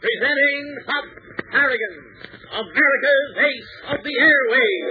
presenting Hop Harrigan, America's Ace of the Airways.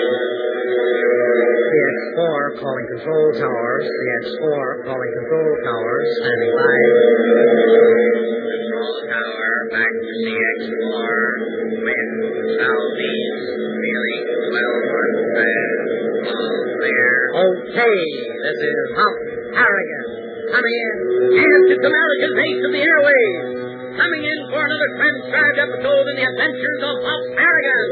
CX-4 calling control towers. CX-4 calling control towers. Standing by. Control tower, back to CX-4. Wind, southeast, feeling 1200. All clear. Okay, this is Hop Harrigan. Coming in. Yes, it's America's Ace of the Airways. Coming in for another transcribed episode in the adventures of Hop Harrigan.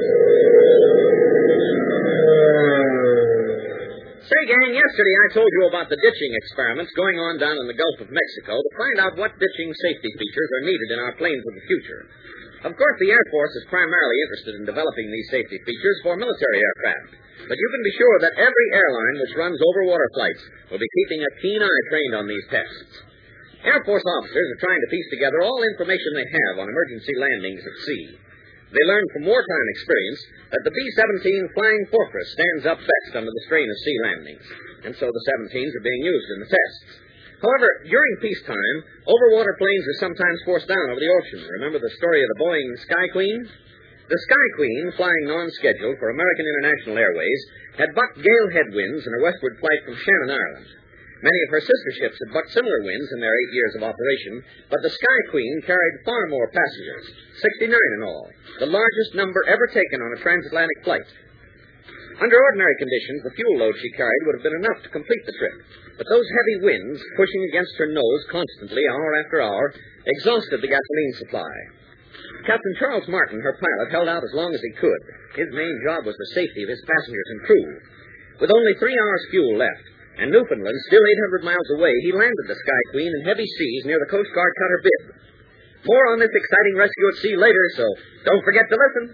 Say, gang, yesterday I told you about the ditching experiments going on down in the Gulf of Mexico to find out what ditching safety features are needed in our planes of the future. Of course, the Air Force is primarily interested in developing these safety features for military aircraft. But you can be sure that every airline which runs over-water flights will be keeping a keen eye trained on these tests. Air Force officers are trying to piece together all information they have on emergency landings at sea. They learned from wartime experience that the B-17 Flying Fortress stands up best under the strain of sea landings, and so the 17s are being used in the tests. However, during peacetime, overwater planes are sometimes forced down over the ocean. Remember the story of the Boeing Sky Queen? The Sky Queen, flying non-scheduled for American International Airways, had bucked gale headwinds in her westward flight from Shannon, Ireland. Many of her sister ships had bucked similar winds in their 8 years of operation, but the Sky Queen carried far more passengers, 69 in all, the largest number ever taken on a transatlantic flight. Under ordinary conditions, the fuel load she carried would have been enough to complete the trip, but those heavy winds, pushing against her nose constantly, hour after hour, exhausted the gasoline supply. Captain Charles Martin, her pilot, held out as long as he could. His main job was the safety of his passengers and crew. With only 3 hours' fuel left, and Newfoundland still 800 miles away, he landed the Sky Queen in heavy seas near the Coast Guard cutter Bibb. More on this exciting rescue at sea later, so don't forget to listen.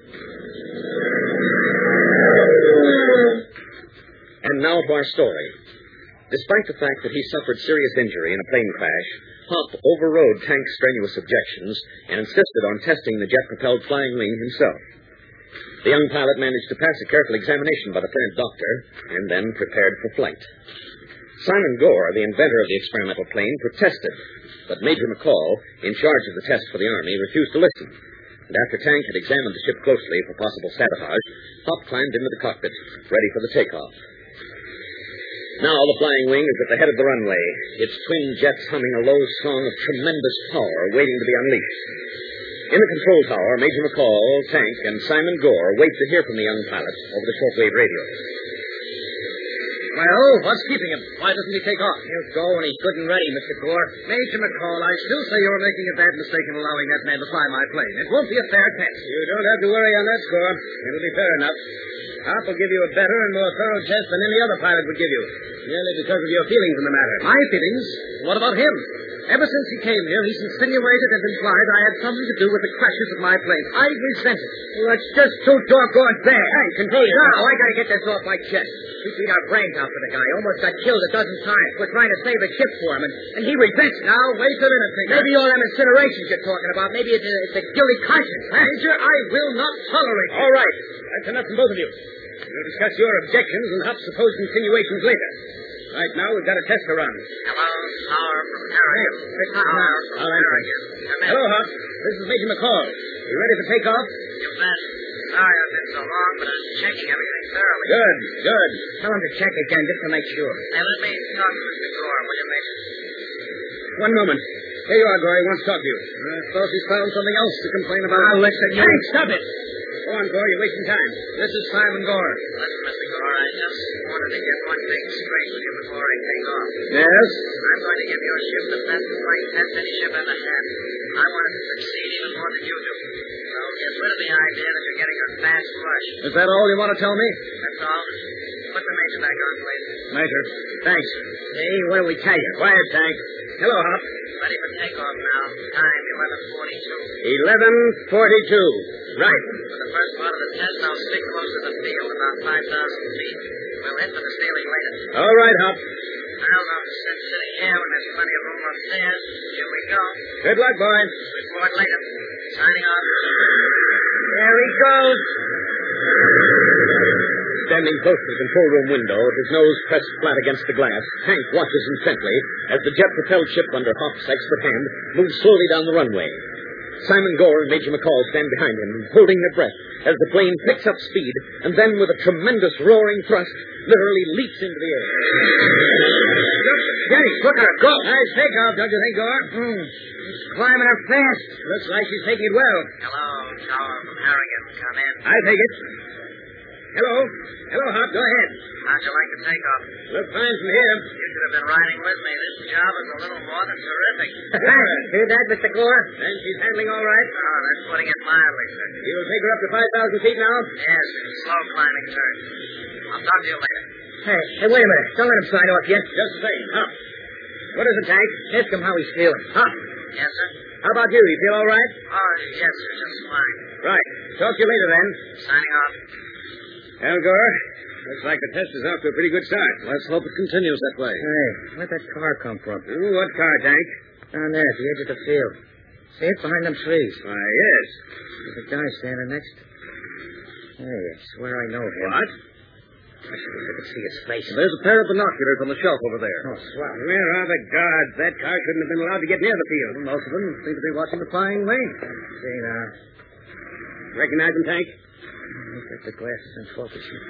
And now to our story. Despite the fact that he suffered serious injury in a plane crash, Hop overrode Tank's strenuous objections and insisted on testing the jet-propelled flying wing himself. The young pilot managed to pass a careful examination by the plant doctor and then prepared for flight. Simon Gore, the inventor of the experimental plane, protested, but Major McCall, in charge of the test for the Army, refused to listen. And after Tank had examined the ship closely for possible sabotage, Hop climbed into the cockpit, ready for the takeoff. Now the flying wing is at the head of the runway, its twin jets humming a low song of tremendous power waiting to be unleashed. In the control tower, Major McCall, Tank, and Simon Gore wait to hear from the young pilot over the shortwave radio. Well, what's keeping him? Why doesn't he take off? He'll go when he's good and ready, Mr. Gore. Major McCall, I still say you're making a bad mistake in allowing that man to fly my plane. It won't be a fair test. You don't have to worry on that score. It'll be fair enough. Hop will give you a better and more thorough test than any other pilot would give you, merely because of your feelings in the matter. My feelings? What about him? Ever since he came here, he's insinuated and implied I had something to do with the crashes of my plane. I resent it. Well, it's just too doggone bad. Hey, control yourself. Now, I gotta get this off my chest. We beat our brains out for the guy. Almost got killed a dozen times. We're trying to save a ship for him, and he resents it. Now, wait a minute, Major. Maybe all them incinerations you're talking about. Maybe it's a guilty conscience. Huh? Major, I will not tolerate it. All right. That's enough from both of you. We'll discuss your objections and Hop's supposed insinuations later. Right now, we've got a test to run. Hello, Tower from Harrigan. Tower from Harrigan. Hello, Hop. This is Major McCall. You ready for takeoff? You bet. Sorry I've been so long, but I'm checking everything thoroughly. Good, good. Tell him to check again just to make sure. Hey, let me talk to Mr. Gore, will you, Major? One moment. Here you are, Gore. He wants to talk to you. I suppose he's found something else to complain about. Now, listen, you... Hey, stop it! Go on, Gore. You're wasting time. This is Simon Gore. Listen, Mr. Gore, I just wanted to get one thing straight with you before I take off. Yes? I'm going to give your ship the best flight test any ship ever had. I want it to succeed even more than you do. So get rid of the idea that you're getting a fast rush. Is that all you want to tell me? That's all. Put the Major back on, please. Major. Thanks. Hey, what do we tell you? Quiet, Tank. Hello, Hop. Ready for takeoff now. Time 11:42. 11:42. Right. For the first part of the test, I'll stick close to the field, about 5,000 feet. We'll head for the ceiling later. All right, Hop. Well, I'm sitting here when there's plenty of room upstairs. Here we go. Good luck, boys. Report later. Signing off. There he goes. Standing close to the control room window, with his nose pressed flat against the glass, Hank watches intently as the jet-propelled ship under Hop's expert hand moves slowly down the runway. Simon Gore and Major McCall stand behind him, holding their breath, as the plane picks up speed and then, with a tremendous roaring thrust, literally leaps into the air. Jenny, look at her. Go. Nice takeoff, don't you think, Gore? She's climbing her fast. Looks like she's taking it well. Hello, Tower from Harrigan. Come in. I take it. Hello. Hello, Hop. Go ahead. How'd you like the takeoff? Look fine from here. You should have been riding with me. This job is a little more than terrific. Hear that, Mr. Gore? And she's handling all right? Oh, that's putting it mildly, sir. You'll take her up to 5,000 feet now? Yes, slow climbing, sir. I'll talk to you later. Hey, wait a minute. Don't let him sign off yet. Just the same. Hop. What is it, Tank? Ask him how he's feeling. Hop. Yes, sir? How about you? You feel all right? Oh, yes, sir. Just fine. Right. Talk to you later, then. Signing off. Well, Gore, looks like the test is off to a pretty good start. Let's hope it continues that way. Hey, where'd that car come from? What car, Tank? Down there at the edge of the field. See it behind them trees? Why, yes. There's a guy standing next. Hey, I swear I know him. What? I wish I could see his face. There's a pair of binoculars on the shelf over there. Oh, swell. Where are the guards? That car shouldn't have been allowed to get near the field. Most of them seem to be watching the flying wing. See now. Recognize him, Tank? Look at the glasses in focus here.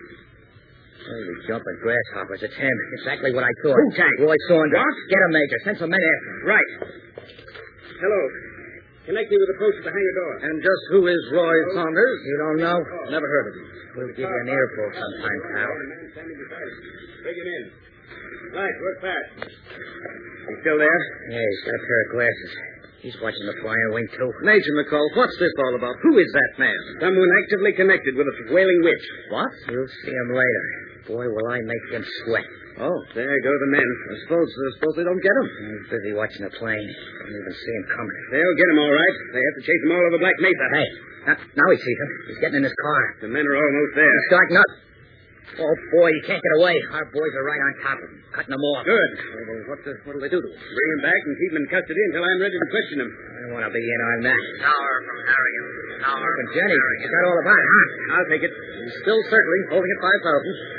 Holy jumping grasshoppers, it's him. Exactly what I thought. Who, Tank? Roy Saunders. What? Get him, Major. Send some men after him. Right. Hello. Connect me with the post at the hangar door. And just who is Roy Saunders? You don't know? Never heard of him. We'll give you an earful sometime, pal. Bring him in. Right, work fast. You still there? Yeah, he's got a pair of glasses. He's watching the flying wing, too. Major McCall, what's this all about? Who is that man? Someone actively connected with a wailing witch. What? You'll see him later. Boy, will I make him sweat. Oh, there go the men. I suppose they don't get him. He's busy watching the plane. Don't even see him coming. They'll get him all right. They have to chase him all over Black Mesa. Hey, now he sees him. He's getting in his car. The men are almost there. He's starting up. Oh, boy, he can't get away. Our boys are right on top of him, cutting him off. Good. What'll they do to him? Bring him back and keep him in custody until I'm ready to question him. I want to be in on that. Tower from Harrigan. Tower And from Jenny, Harrigan. you got all about it, huh? I'll take it. He's still circling, holding at 5,000.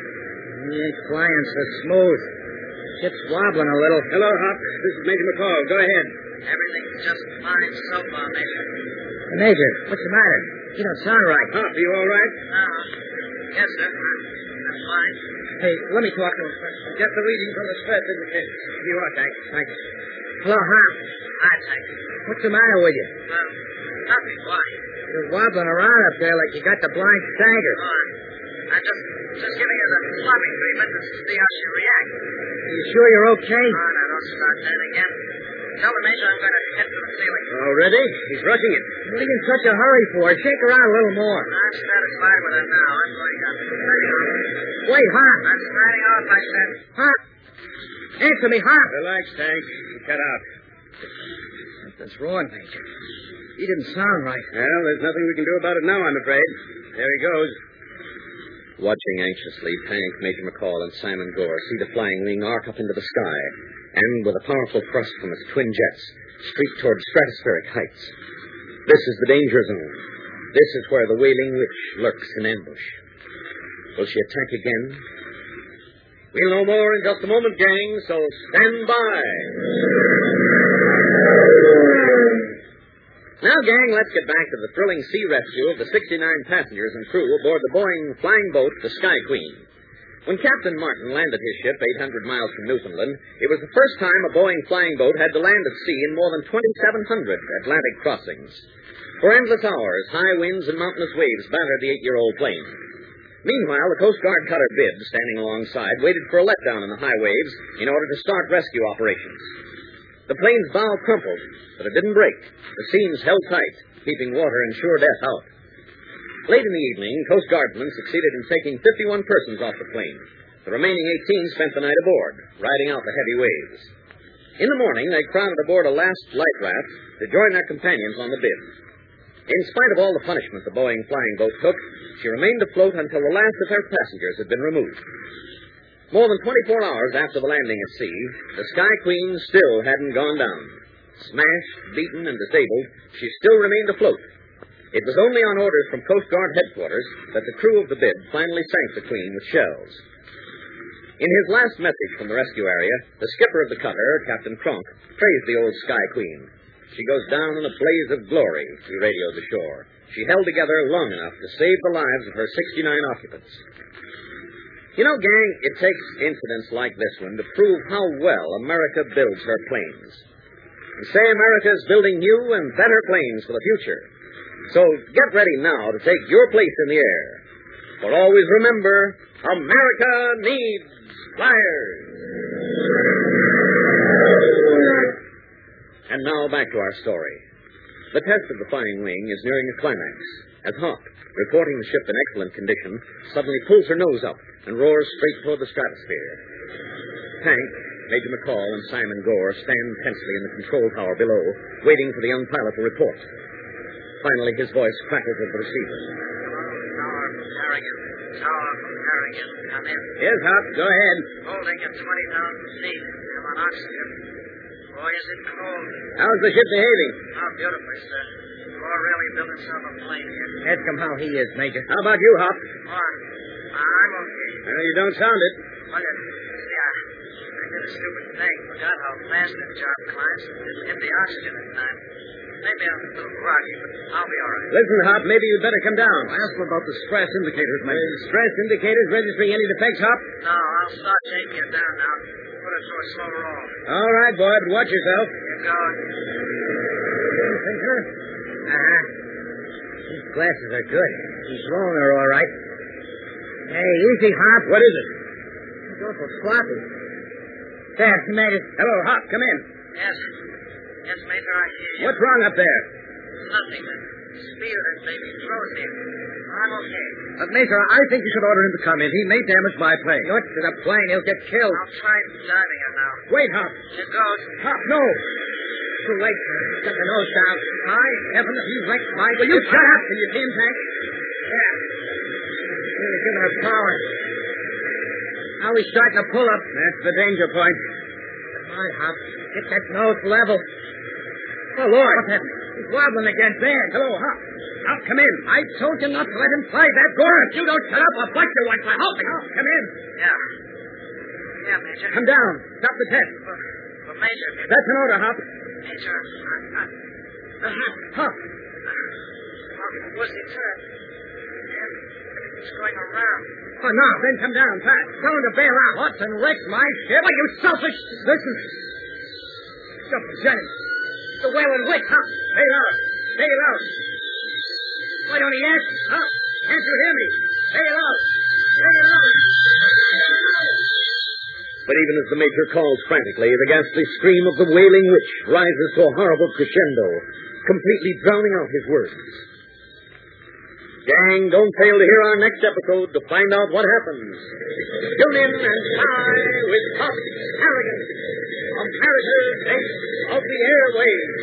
He ain't flying so smooth. Ship's wobbling a little. Hello, Hop. This is Major McCall. Go ahead. Everything's just fine so far, Major. Major, what's the matter? You don't sound right. Hop, are you all right? Yes, sir. I'm fine. Hey, let me talk to him first. Get the reading from the spread, indicator. You are, Tank. Thank you. Hello, huh? Hi, Tank. What's the matter with you? Nothing. Why? You're wobbling around up there like you got the blind stagger. I'm just giving her the flopping treatment to see how she reacts. Are you sure you're okay? Oh, now don't start that again. Tell the Major I'm going to head to the ceiling. Already? He's rushing it. What are you in such a hurry for? Shake her out a little more. I'm satisfied with her now. I'm going to start off. Wait, huh? I'm starting off, I said. Huh? Answer me, huh? Relax, Tank. Cut out. Something's wrong, Major. He didn't sound right. Well, there's nothing we can do about it now, I'm afraid. There he goes. Watching anxiously, Tank, Major McCall, and Simon Gore see the flying wing arc up into the sky, and with a powerful thrust from its twin jets, streak toward stratospheric heights. This is the danger zone. This is where the Wailing Witch lurks in ambush. Will she attack again? We'll know more in just a moment, gang, so stand by. Now, gang, let's get back to the thrilling sea rescue of the 69 passengers and crew aboard the Boeing flying boat, the Sky Queen. When Captain Martin landed his ship 800 miles from Newfoundland, it was the first time a Boeing flying boat had to land at sea in more than 2,700 Atlantic crossings. For endless hours, high winds and mountainous waves battered the 8-year-old plane. Meanwhile, the Coast Guard cutter Bibb, standing alongside, waited for a letdown in the high waves in order to start rescue operations. The plane's bow crumpled, but it didn't break. The seams held tight, keeping water and sure death out. Late in the evening, Coast Guardsmen succeeded in taking 51 persons off the plane. The remaining 18 spent the night aboard, riding out the heavy waves. In the morning, they crowded aboard a last light raft to join their companions on the Bibb. In spite of all the punishment the Boeing flying boat took, she remained afloat until the last of her passengers had been removed. More than 24 hours after the landing at sea, the Sky Queen still hadn't gone down. Smashed, beaten, and disabled, she still remained afloat. It was only on orders from Coast Guard headquarters that the crew of the Bibb finally sank the Queen with shells. In his last message from the rescue area, the skipper of the cutter, Captain Kronk, praised the old Sky Queen. She goes down in a blaze of glory, he radioed ashore. She held together long enough to save the lives of her 69 occupants. You know, gang, it takes incidents like this one to prove how well America builds her planes. And say America is building new and better planes for the future. So get ready now to take your place in the air. For always remember, America needs flyers. And now back to our story. The test of the Flying Wing is nearing a climax as Hop, reporting the ship in excellent condition, suddenly pulls her nose up and roars straight toward the stratosphere. Hank, Major McCall, and Simon Gore stand tensely in the control tower below, waiting for the young pilot to report. Finally, his voice crackles over the receiver. Tower from Harrigan. Tower from Harrigan. Come in. Yes, Hop, go ahead. Holding at 20,000 feet. I'm on oxygen. Boy, is it cold. How's the ship behaving? Oh, beautifully, sir. Boy, really built himself a plane here. Ask him how he is, Major. How about you, Hop? Boy, I'm okay. Well, you don't sound it. Well, see, I did a stupid thing. Forgot how fast that job climbs. Didn't hit the oxygen in time. Maybe I'm a little groggy, but I'll be all right. Listen, Hop, maybe you'd better come down. Ask him about the stress indicators, Major. Stress indicators registering any defects, Hop? No, I'll start taking it down now. Put it to a slow roll. All right, boy, but watch yourself. Here goes. Thinker? Uh-huh. These glasses are good. He's rolling her all right. Hey, easy, Hop. What is it? He's awful sloppy. There, he made it. Hello, Hop, come in. Yes. Yes, Major, I hear you. What's wrong up there? Nothing. The speed of it maybe throws me. I'm okay. Major, I think you should order him to come in. He may damage my plane. What's to the plane? He'll get killed. I'll try diving it now. Wait, Hop. Here goes. Hop, no. Too late. He's got the nose down. My heaven, he wrecked my... Will you shut up? Can you see him, Hank? Yeah. He was giving her power. Now he's starting to pull up. That's the danger point. Come on, Hop. Get that nose level. Oh, Lord. What happened? He's wobbling again. Bad. Hello, Hop. Hop, come in. I told you not to let him fly that door. If you don't shut up, I'll bust you once. Hop, come in. Yeah. Yeah, Major. Come down. Stop the test. But Major... That's an order, Hop. Major, Hop. What's the turn? It's going around. Oh, no. Then come down, fast. Tell him to bail out. What's and wrecked my ship? Why, you selfish... Listen. Stop, Johnny. The whaling wake, Hop. Bail out. Bail out. Why don't he answer? Hop. Can't you hear me? Bail out. Bail out. But even as the Major calls frantically, the ghastly scream of the wailing witch rises to a horrible crescendo, completely drowning out his words. Gang, don't fail to hear our next episode to find out what happens. Tune in and fly with Hop Harrigan, America's ace of the airwaves.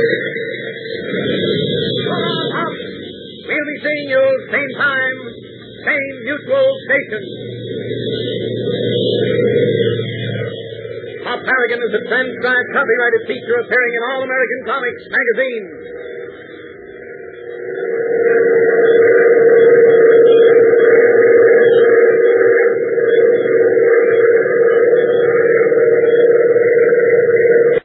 Come on, Hop. We'll be seeing you same time, same mutual station. Hop Harrigan is a transcribed, copyrighted feature appearing in All American Comics magazine.